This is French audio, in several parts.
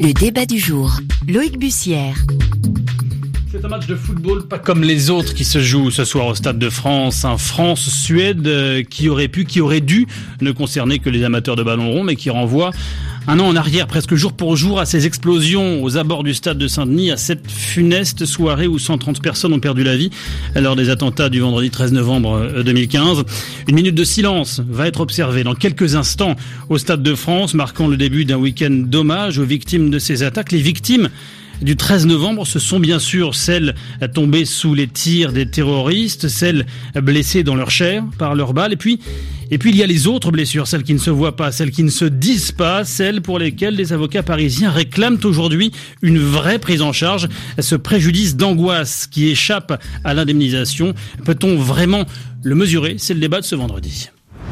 Le débat du jour. Loïc Bussière. C'est un match de football pas comme les autres qui se joue ce soir au Stade de France. Un France-Suède qui aurait dû ne concerner que les amateurs de ballon rond, mais qui renvoie un an en arrière, presque jour pour jour, à ces explosions aux abords du stade de Saint-Denis, à cette funeste soirée où 130 personnes ont perdu la vie lors des attentats du vendredi 13 novembre 2015. Une minute de silence va être observée dans quelques instants au Stade de France, marquant le début d'un week-end d'hommage aux victimes de ces attaques. Les victimes du 13 novembre, ce sont bien sûr celles tombées sous les tirs des terroristes, celles blessées dans leur chair par leurs balles, et puis il y a les autres blessures, celles qui ne se voient pas, celles qui ne se disent pas, celles pour lesquelles les avocats parisiens réclament aujourd'hui une vraie prise en charge. Ce préjudice d'angoisse qui échappe à l'indemnisation, peut-on vraiment le mesurer? C'est le débat de ce vendredi.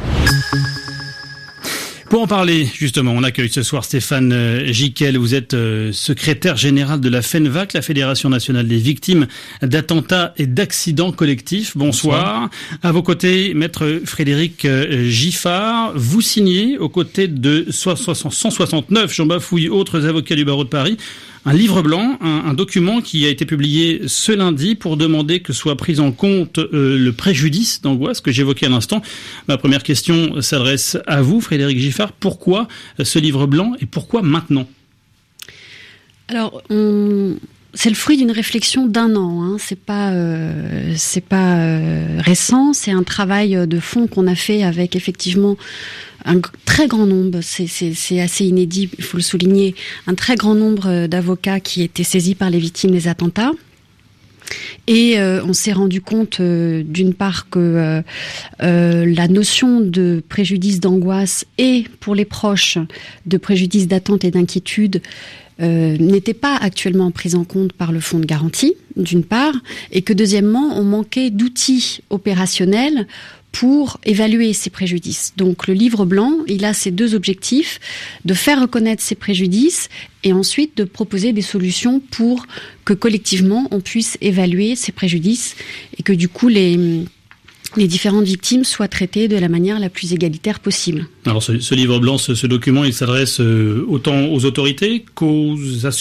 Pour en parler, justement, on accueille ce soir Stéphane Giquel. Vous êtes secrétaire général de la FENVAC, la Fédération nationale des victimes d'attentats et d'accidents collectifs. Bonsoir. À vos côtés, maître Frédéric Giffard. Vous signez, aux côtés de 169, j'en bafouille, autres avocats du barreau de Paris, un livre blanc, un document qui a été publié ce lundi pour demander que soit pris en compte le préjudice d'angoisse que j'évoquais à l'instant. Ma première question s'adresse à vous, Frédéric Giffard. Pourquoi ce livre blanc et pourquoi maintenant ? Alors, c'est le fruit d'une réflexion d'un an. C'est pas récent. C'est un travail de fond qu'on a fait avec effectivement un très grand nombre. C'est assez inédit, il faut le souligner. Un très grand nombre d'avocats qui étaient saisis par les victimes des attentats. Et on s'est rendu compte d'une part que la notion de préjudice d'angoisse et pour les proches de préjudice d'attente et d'inquiétude n'était pas actuellement prise en compte par le fonds de garantie, d'une part, et que deuxièmement, on manquait d'outils opérationnels pour évaluer ces préjudices. Donc le livre blanc, il a ces deux objectifs, de faire reconnaître ces préjudices et ensuite de proposer des solutions pour que collectivement on puisse évaluer ces préjudices et que du coup les différentes victimes soient traitées de la manière la plus égalitaire possible. Alors ce livre blanc, ce document, il s'adresse autant aux autorités qu'aux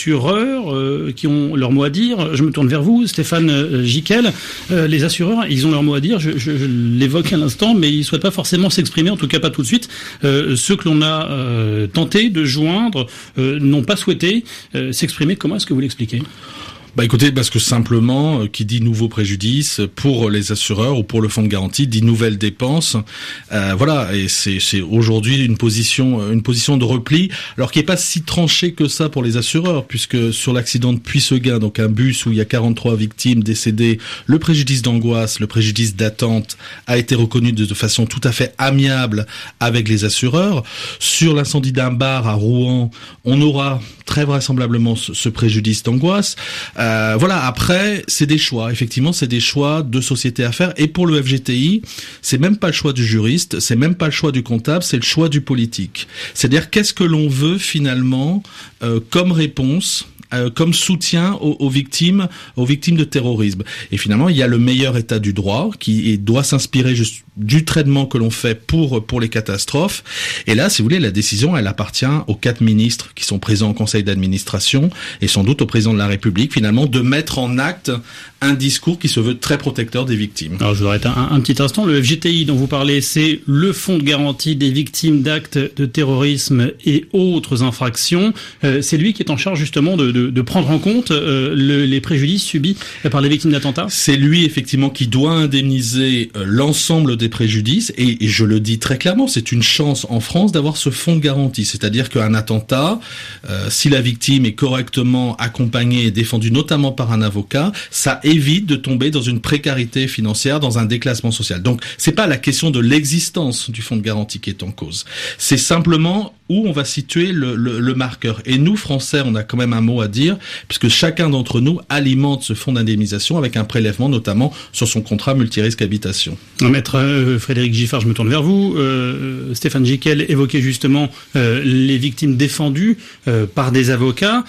assureurs qui ont leur mot à dire. Je me tourne vers vous, Stéphane Giquel. Les assureurs, ils ont leur mot à dire, je l'évoque à l'instant, mais ils ne souhaitent pas forcément s'exprimer, en tout cas pas tout de suite. Ceux que l'on a tenté de joindre n'ont pas souhaité s'exprimer. Comment est-ce que vous l'expliquez ? Écoutez, parce que simplement, qui dit nouveau préjudice pour les assureurs ou pour le fonds de garantie dit nouvelles dépenses. Voilà, et c'est aujourd'hui une position de repli, alors qui est pas si tranchée que ça pour les assureurs, puisque sur l'accident de Puisseguin, donc un bus où il y a 43 victimes décédées, le préjudice d'angoisse, le préjudice d'attente a été reconnu de façon tout à fait amiable avec les assureurs. Sur l'incendie d'un bar à Rouen, on aura très vraisemblablement ce préjudice d'angoisse. Voilà, après, c'est des choix. Effectivement, c'est des choix de société à faire. Et pour le FGTI, c'est même pas le choix du juriste, c'est même pas le choix du comptable, c'est le choix du politique. C'est-à-dire, qu'est-ce que l'on veut finalement comme réponse, comme soutien aux victimes de terrorisme. Et finalement, il y a le meilleur état du droit qui doit s'inspirer juste du traitement que l'on fait pour les catastrophes. Et là, si vous voulez, la décision, elle appartient aux 4 ministres qui sont présents au conseil d'administration et sans doute au président de la République, finalement, de mettre en acte un discours qui se veut très protecteur des victimes. Alors, je vous arrête un petit instant. Le FGTI dont vous parlez, c'est le fonds de garantie des victimes d'actes de terrorisme et autres infractions. C'est lui qui est en charge justement de prendre en compte les préjudices subis par les victimes d'attentats. C'est lui, effectivement, qui doit indemniser l'ensemble des préjudices, et je le dis très clairement, c'est une chance en France d'avoir ce fonds de garantie, c'est-à-dire qu'un attentat, si la victime est correctement accompagnée et défendue notamment par un avocat, ça évite de tomber dans une précarité financière, dans un déclassement social. Donc c'est pas la question de l'existence du fonds de garantie qui est en cause, c'est simplement où on va situer le marqueur. Et nous, Français, on a quand même un mot à dire, puisque chacun d'entre nous alimente ce fonds d'indemnisation avec un prélèvement notamment sur son contrat multirisque habitation. Maître Frédéric Giffard, je me tourne vers vous. Stéphane Giquel évoquait justement les victimes défendues par des avocats.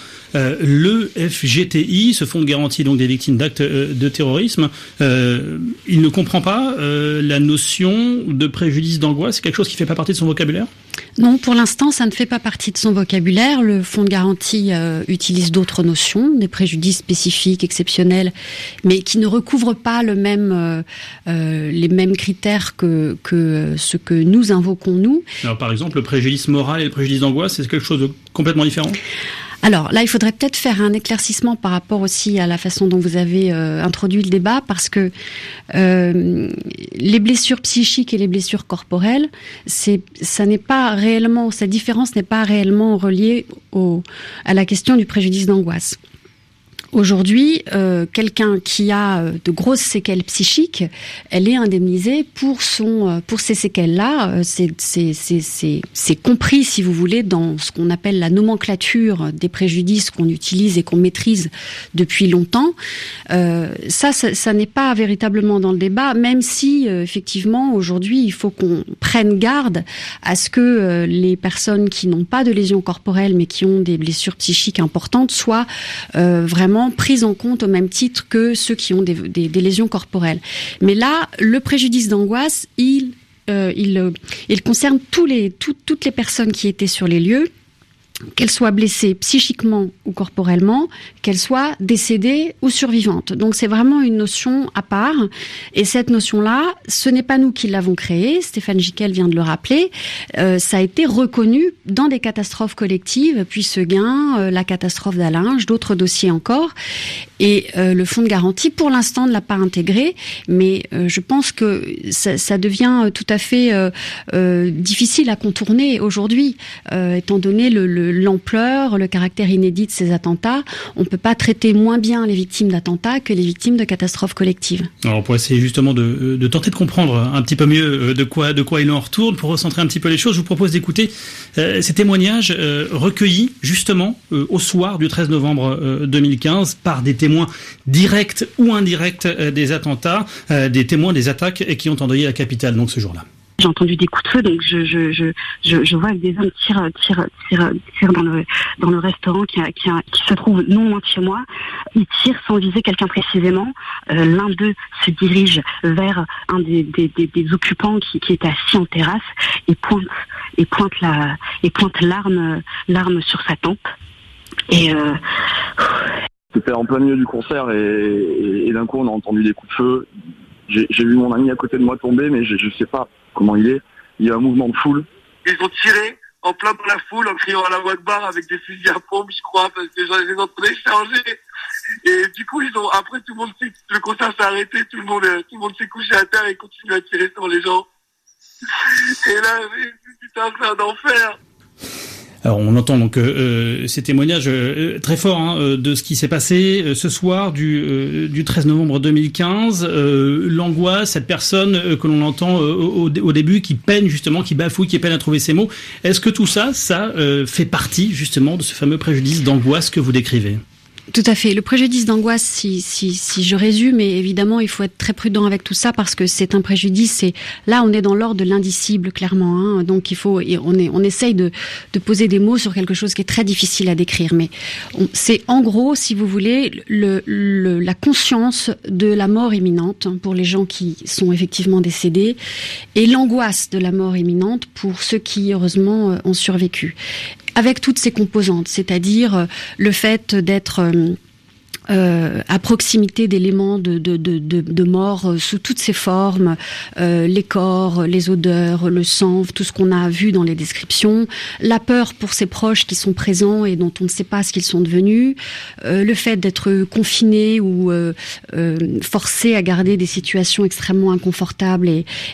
Le FGTI, ce fonds de garantie donc des victimes d'actes de terrorisme, il ne comprend pas la notion de préjudice d'angoisse. C'est quelque chose qui ne fait pas partie de son vocabulaire ? Non, pour l'instant, ça ne fait pas partie de son vocabulaire. Le fonds de garantie utilise d'autres notions, des préjudices spécifiques, exceptionnels, mais qui ne recouvrent pas les mêmes critères que ce que nous invoquons, nous. Alors, par exemple, le préjudice moral et le préjudice d'angoisse, c'est quelque chose de complètement différent ? Alors là, il faudrait peut-être faire un éclaircissement par rapport aussi à la façon dont vous avez introduit le débat, parce que les blessures psychiques et les blessures corporelles, cette différence n'est pas réellement reliée à la question du préjudice d'angoisse. Aujourd'hui, quelqu'un qui a de grosses séquelles psychiques, elle est indemnisée pour ces séquelles-là. C'est compris, si vous voulez, dans ce qu'on appelle la nomenclature des préjudices qu'on utilise et qu'on maîtrise depuis longtemps. Ça n'est pas véritablement dans le débat, même si effectivement aujourd'hui il faut qu'on prenne garde à ce que les personnes qui n'ont pas de lésions corporelles mais qui ont des blessures psychiques importantes soient vraiment prises en compte au même titre que ceux qui ont des lésions corporelles. Mais là, le préjudice d'angoisse, il concerne toutes les personnes qui étaient sur les lieux, qu'elles soient blessées psychiquement ou corporellement, qu'elles soient décédées ou survivantes. Donc c'est vraiment une notion à part. Et cette notion-là, ce n'est pas nous qui l'avons créée, Stéphane Jiquel vient de le rappeler, ça a été reconnu dans des catastrophes collectives, puis Seguin, la catastrophe d'Allinges, d'autres dossiers encore. Et le fonds de garantie, pour l'instant, ne l'a pas intégré, mais je pense que ça devient tout à fait difficile à contourner aujourd'hui, étant donné l'ampleur, le caractère inédit de ces attentats. On ne peut pas traiter moins bien les victimes d'attentats que les victimes de catastrophes collectives. Alors pour essayer justement de tenter de comprendre un petit peu mieux de quoi il en retourne, pour recentrer un petit peu les choses, je vous propose d'écouter ces témoignages recueillis justement au soir du 13 novembre 2015 par des témoins directs ou indirects des attentats, des témoins des attaques qui ont endeuillé la capitale donc ce jour-là. J'ai entendu des coups de feu, donc je vois que des hommes tirent dans le restaurant qui se trouve non loin de chez moi. Ils tirent sans viser quelqu'un précisément. L'un d'eux se dirige vers un des occupants qui était assis en terrasse et pointe l'arme sur sa tempe. Et c'était en plein milieu du concert et d'un coup on a entendu des coups de feu. J'ai vu mon ami à côté de moi tomber, mais je sais pas comment il est. Il y a un mouvement de foule. Ils ont tiré en plein dans la foule en criant à la voix de barre avec des fusils à pompe, je crois, parce que les entendais charger. Et du coup, après tout le monde sait que le concert s'est arrêté, tout le monde s'est couché à terre et continue à tirer sur les gens. Et là, putain, c'est un enfer. Alors on entend donc ces témoignages très forts de ce qui s'est passé ce soir du 13 novembre 2015. L'angoisse, cette personne que l'on entend au début qui peine justement, qui bafouille, qui peine à trouver ses mots. Est-ce que tout ça fait partie justement de ce fameux préjudice d'angoisse que vous décrivez ? Tout à fait. Le préjudice d'angoisse, si je résume, et évidemment, il faut être très prudent avec tout ça parce que c'est un préjudice. Et là, on est dans l'ordre de l'indicible, clairement. Donc, on essaye de poser des mots sur quelque chose qui est très difficile à décrire. Mais c'est en gros, si vous voulez, la conscience de la mort imminente pour les gens qui sont effectivement décédés et l'angoisse de la mort imminente pour ceux qui, heureusement, ont survécu. Avec toutes ces composantes, c'est-à-dire le fait d'être à proximité d'éléments de mort sous toutes ses formes, les corps, les odeurs, le sang, tout ce qu'on a vu dans les descriptions, la peur pour ses proches qui sont présents et dont on ne sait pas ce qu'ils sont devenus, le fait d'être confiné ou forcé à garder des situations extrêmement inconfortables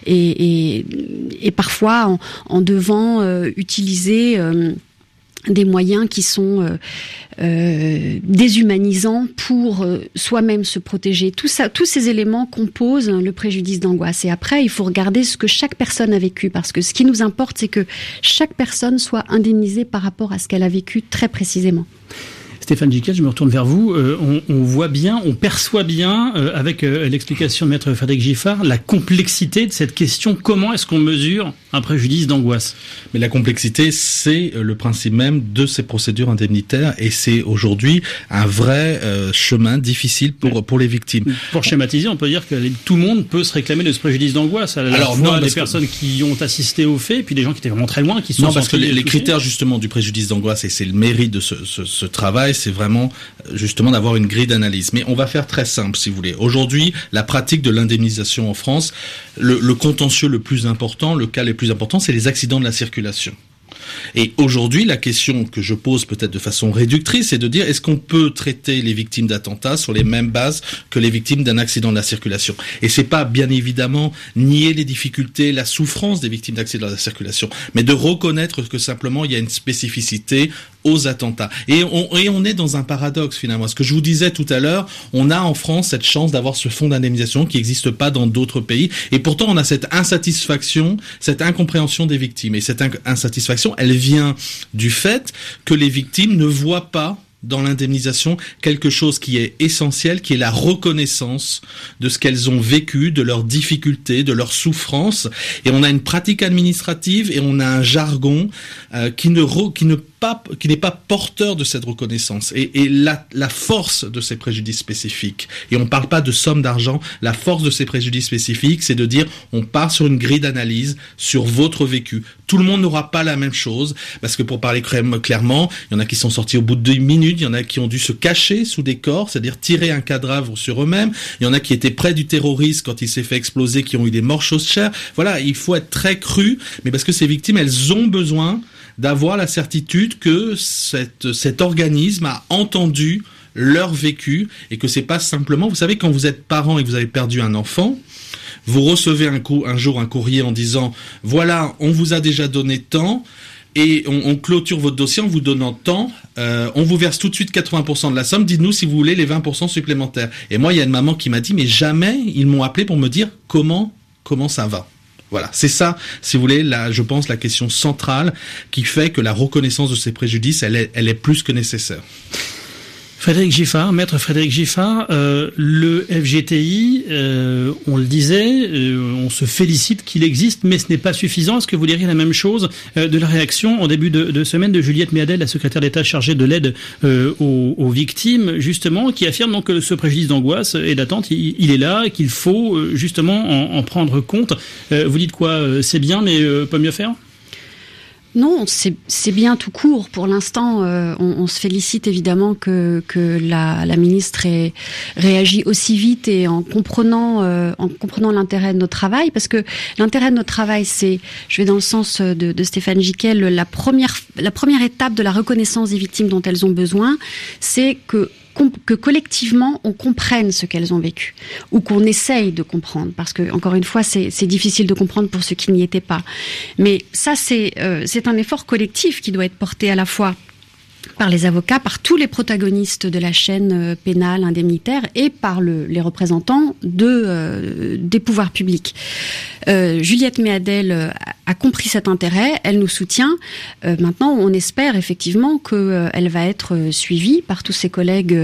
et parfois en devant utiliser des moyens qui sont déshumanisants pour soi-même se protéger. Tout ça, tous ces éléments composent le préjudice d'angoisse. Et après, il faut regarder ce que chaque personne a vécu, parce que ce qui nous importe, c'est que chaque personne soit indemnisée par rapport à ce qu'elle a vécu très précisément. Stéphane Gicquel, je me retourne vers vous. On voit bien, on perçoit bien, avec l'explication de maître Frédéric Giffard, la complexité de cette question. Comment est-ce qu'on mesure un préjudice d'angoisse ? Mais la complexité, c'est le principe même de ces procédures indemnitaires, et c'est aujourd'hui un vrai chemin difficile pour les victimes. Pour schématiser, on peut dire que tout le monde peut se réclamer de ce préjudice d'angoisse. Alors, fois, les personnes qui ont assisté aux faits, puis des gens qui étaient vraiment très loin, qui sont non, parce que les critères justement du préjudice d'angoisse, et c'est le mérite de ce travail, c'est vraiment justement d'avoir une grille d'analyse. Mais on va faire très simple, si vous voulez. Aujourd'hui, la pratique de l'indemnisation en France, le contentieux le plus important, le cas le plus important, c'est les accidents de la circulation. Et aujourd'hui, la question que je pose peut-être de façon réductrice, c'est de dire, est-ce qu'on peut traiter les victimes d'attentats sur les mêmes bases que les victimes d'un accident de la circulation ? Et c'est pas, bien évidemment, nier les difficultés, la souffrance des victimes d'accidents de la circulation, mais de reconnaître que simplement, il y a une spécificité aux attentats. Et on est dans un paradoxe, finalement. Ce que je vous disais tout à l'heure, on a en France cette chance d'avoir ce fonds d'indemnisation qui n'existe pas dans d'autres pays. Et pourtant, on a cette insatisfaction, cette incompréhension des victimes. Et cette insatisfaction, elle vient du fait que les victimes ne voient pas dans l'indemnisation quelque chose qui est essentiel, qui est la reconnaissance de ce qu'elles ont vécu, de leurs difficultés, de leurs souffrances. Et on a une pratique administrative et on a un jargon qui n'est pas porteur de cette reconnaissance. Et la force de ces préjudices spécifiques, et on ne parle pas de somme d'argent, la force de ces préjudices spécifiques, c'est de dire, on part sur une grille d'analyse sur votre vécu. Tout le monde n'aura pas la même chose, parce que pour parler clairement, il y en a qui sont sortis au bout de 2 minutes, il y en a qui ont dû se cacher sous des corps, c'est-à-dire tirer un cadavre sur eux-mêmes, il y en a qui étaient près du terroriste quand il s'est fait exploser, qui ont eu des morts chose chère. Voilà, il faut être très cru, mais parce que ces victimes, elles ont besoin d'avoir la certitude que cet organisme a entendu leur vécu, et que c'est pas simplement, vous savez, quand vous êtes parent et que vous avez perdu un enfant, vous recevez un jour un courrier en disant, voilà, on vous a déjà donné tant, et on clôture votre dossier en vous donnant tant, on vous verse tout de suite 80% de la somme, dites-nous si vous voulez les 20% supplémentaires. Et moi, il y a une maman qui m'a dit, mais jamais ils m'ont appelé pour me dire comment ça va. Voilà, c'est ça, si vous voulez, je pense, la question centrale qui fait que la reconnaissance de ces préjudices, elle est plus que nécessaire. Frédéric Giffard, maître Frédéric Giffard, le FGTI, on le disait, on se félicite qu'il existe, mais ce n'est pas suffisant. Est-ce que vous diriez la même chose de la réaction en début de semaine de Juliette Méadel, la secrétaire d'État chargée de l'aide aux victimes, justement, qui affirme donc que ce préjudice d'angoisse et d'attente, il est là et qu'il faut justement en prendre compte. Vous dites quoi ? C'est bien, mais pas mieux faire ? Non, c'est bien tout court. Pour l'instant, on se félicite évidemment que la ministre ait réagi aussi vite et en comprenant l'intérêt de notre travail, parce que l'intérêt de notre travail, c'est, je vais dans le sens de Stéphane Gicquel, la première étape de la reconnaissance des victimes dont elles ont besoin, c'est que collectivement on comprenne ce qu'elles ont vécu, ou qu'on essaye de comprendre, parce que encore une fois c'est difficile de comprendre pour ceux qui n'y étaient pas. Mais ça c'est un effort collectif qui doit être porté à la fois par les avocats, par tous les protagonistes de la chaîne pénale indemnitaire et par les représentants des pouvoirs publics. Juliette Méadel a compris cet intérêt, elle nous soutient. Maintenant, on espère effectivement qu'elle va être suivie par tous ses collègues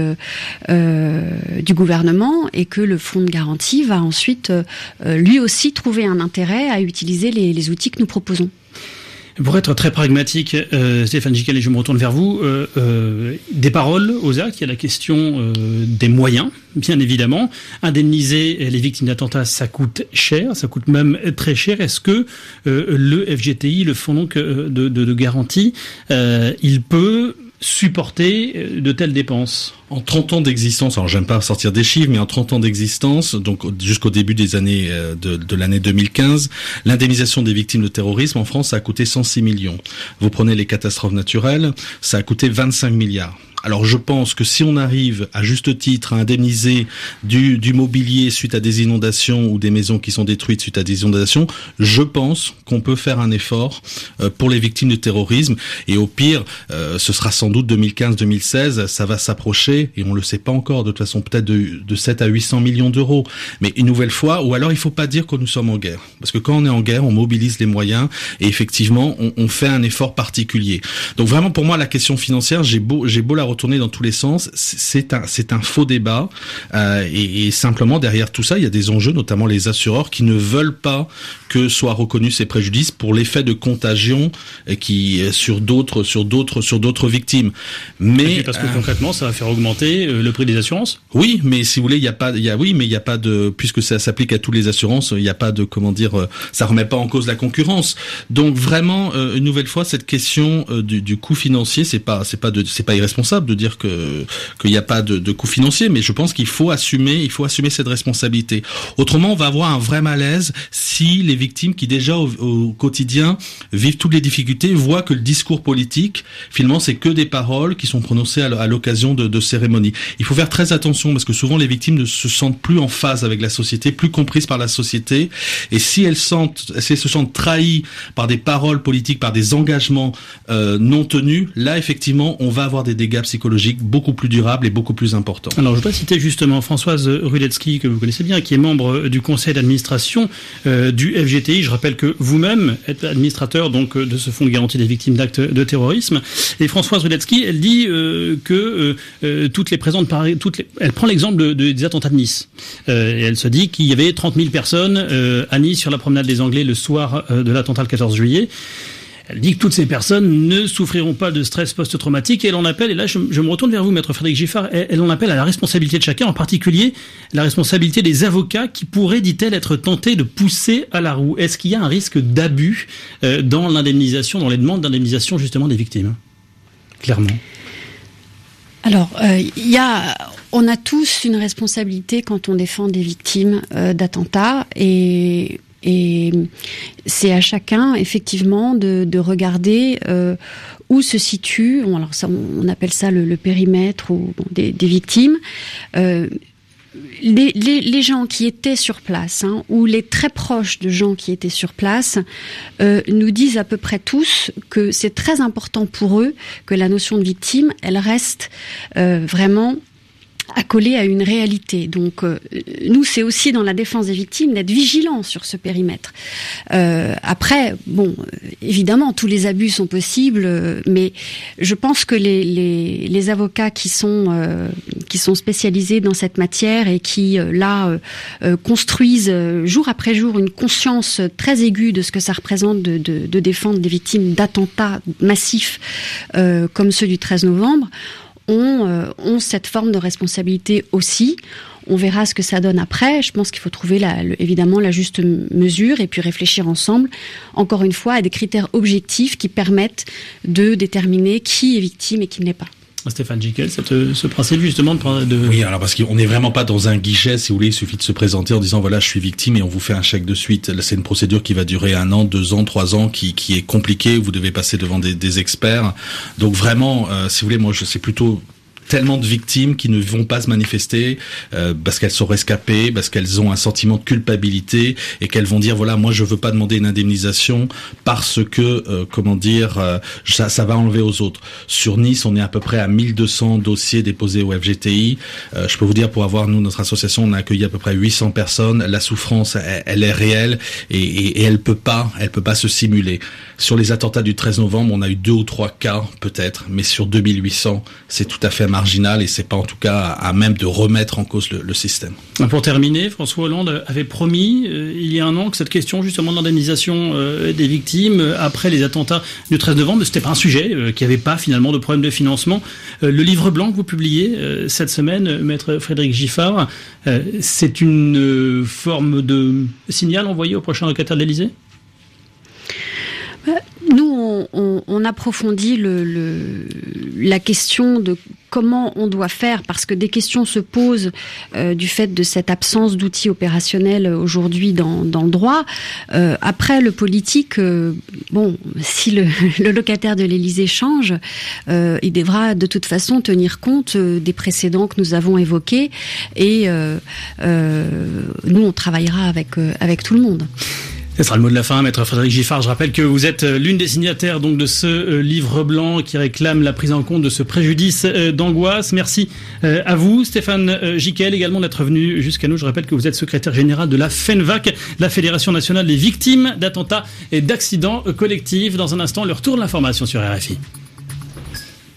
du gouvernement et que le fonds de garantie va ensuite lui aussi trouver un intérêt à utiliser les outils que nous proposons. Pour être très pragmatique, Stéphane Gicquel, et je me retourne vers vous, des paroles aux actes, il y a la question des moyens, bien évidemment. Indemniser les victimes d'attentats, ça coûte cher, ça coûte même très cher. Est-ce que le FGTI, le fonds donc de garantie, il peut supporter de telles dépenses ? En 30 ans d'existence, alors j'aime pas sortir des chiffres, mais en 30 ans d'existence, donc jusqu'au début des années de l'année 2015, l'indemnisation des victimes de terrorisme en France, ça a coûté 106 millions. Vous prenez les catastrophes naturelles, ça a coûté 25 milliards. Alors je pense que si on arrive à juste titre à indemniser du mobilier suite à des inondations ou des maisons qui sont détruites suite à des inondations, je pense qu'on peut faire un effort pour les victimes de terrorisme. Et au pire, ce sera sans doute 2015-2016, ça va s'approcher, et on le sait pas encore, de toute façon peut-être de 7 à 800 millions d'euros. Mais une nouvelle fois, ou alors il faut pas dire que nous sommes en guerre. Parce que quand on est en guerre, on mobilise les moyens et effectivement, on fait un effort particulier. Donc vraiment pour moi, la question financière, j'ai beau la retourner dans tous les sens. C'est un faux débat et simplement derrière tout ça, il y a des enjeux, notamment les assureurs qui ne veulent pas que soient reconnus ces préjudices pour l'effet de contagion qui sur d'autres victimes. Mais parce que concrètement, ça va faire augmenter le prix des assurances. Oui, mais si vous voulez, il y a pas de puisque ça s'applique à toutes les assurances, il n'y a pas de ça remet pas en cause la concurrence. Donc vraiment, une nouvelle fois, cette question du coût financier, c'est pas irresponsable de dire qu'il n'y a pas de coût financier, mais je pense qu'il faut assumer cette responsabilité. Autrement, on va avoir un vrai malaise si les victimes qui déjà au quotidien vivent toutes les difficultés voient que le discours politique, finalement, c'est que des paroles qui sont prononcées à l'occasion de cérémonies. Il faut faire très attention parce que souvent les victimes ne se sentent plus en phase avec la société, plus comprises par la société, et si elles se sentent trahies par des paroles politiques, par des engagements non tenus, là effectivement on va avoir des dégâts psychologiques beaucoup plus durables et beaucoup plus importants. Alors je voudrais citer justement Françoise Rudetsky, que vous connaissez bien, qui est membre du conseil d'administration du FGTI. Je rappelle que vous-même êtes administrateur donc de ce fonds de garantie des victimes d'actes de terrorisme. Et Françoise Rudetsky, elle dit que elle prend l'exemple des attentats de Nice. Et elle se dit qu'il y avait 30 000 personnes à Nice sur la promenade des Anglais le soir de l'attentat le 14 juillet. Elle dit que toutes ces personnes ne souffriront pas de stress post-traumatique et elle en appelle, et là je me retourne vers vous, maître Frédéric Giffard, elle en appelle à la responsabilité de chacun, en particulier la responsabilité des avocats qui pourraient, dit-elle, être tentés de pousser à la roue. Est-ce qu'il y a un risque d'abus dans l'indemnisation, dans les demandes d'indemnisation justement des victimes ? Clairement. Alors, on a tous une responsabilité quand on défend des victimes d'attentats et c'est à chacun, effectivement, de regarder où se situe. Alors ça, on appelle ça le périmètre des victimes. Les gens qui étaient sur place, ou les très proches de gens qui étaient sur place, nous disent à peu près tous que c'est très important pour eux que la notion de victime, elle reste vraiment accolé à une réalité. Donc, nous, c'est aussi dans la défense des victimes d'être vigilants sur ce périmètre. Après, évidemment, tous les abus sont possibles, mais je pense que les avocats qui sont spécialisés dans cette matière et qui, construisent jour après jour une conscience très aiguë de ce que ça représente de défendre des victimes d'attentats massifs comme ceux du 13 novembre, ont cette forme de responsabilité aussi. On verra ce que ça donne après. Je pense qu'il faut trouver évidemment la juste mesure et puis réfléchir ensemble, encore une fois, à des critères objectifs qui permettent de déterminer qui est victime et qui ne l'est pas. Stéphane Jiquel, ce principe justement de... Oui, alors parce qu'on n'est vraiment pas dans un guichet, si vous voulez, il suffit de se présenter en disant voilà, je suis victime et on vous fait un chèque de suite. Là, c'est une procédure qui va durer 1 an, 2 ans, 3 ans, qui est compliquée, vous devez passer devant des experts. Donc vraiment, si vous voulez, moi c'est plutôt tellement de victimes qui ne vont pas se manifester parce qu'elles sont rescapées, parce qu'elles ont un sentiment de culpabilité et qu'elles vont dire voilà, moi je veux pas demander une indemnisation parce que ça va enlever aux autres. Sur Nice, on est à peu près à 1200 dossiers déposés au FGTI. Je peux vous dire, pour avoir notre association, on a accueilli à peu près 800 personnes. La souffrance, elle est réelle et elle peut pas se simuler. Sur les attentats du 13 novembre, on a eu 2 ou 3 cas peut-être, mais sur 2800, c'est tout à fait marginal et c'est pas en tout cas à même de remettre en cause le système. Pour terminer, François Hollande avait promis il y a 1 an que cette question justement de l'indemnisation des victimes après les attentats du 13 novembre, c'était pas un sujet, qu'il n'y avait pas finalement de problème de financement. Le livre blanc que vous publiez cette semaine, maître Frédéric Giffard, c'est une forme de signal envoyé au prochain locataire de l'Élysée ? Nous, on approfondit la question de comment on doit faire, parce que des questions se posent du fait de cette absence d'outils opérationnels aujourd'hui dans le droit. Après, le politique, si le locataire de l'Élysée change, il devra de toute façon tenir compte des précédents que nous avons évoqués et nous, on travaillera avec tout le monde. Ce sera le mot de la fin, maître Frédéric Giffard. Je rappelle que vous êtes l'une des signataires donc de ce livre blanc qui réclame la prise en compte de ce préjudice d'angoisse. Merci à vous, Stéphane Jiquel, également d'être venu jusqu'à nous. Je rappelle que vous êtes secrétaire général de la FENVAC, la Fédération nationale des victimes d'attentats et d'accidents collectifs. Dans un instant, le retour de l'information sur RFI.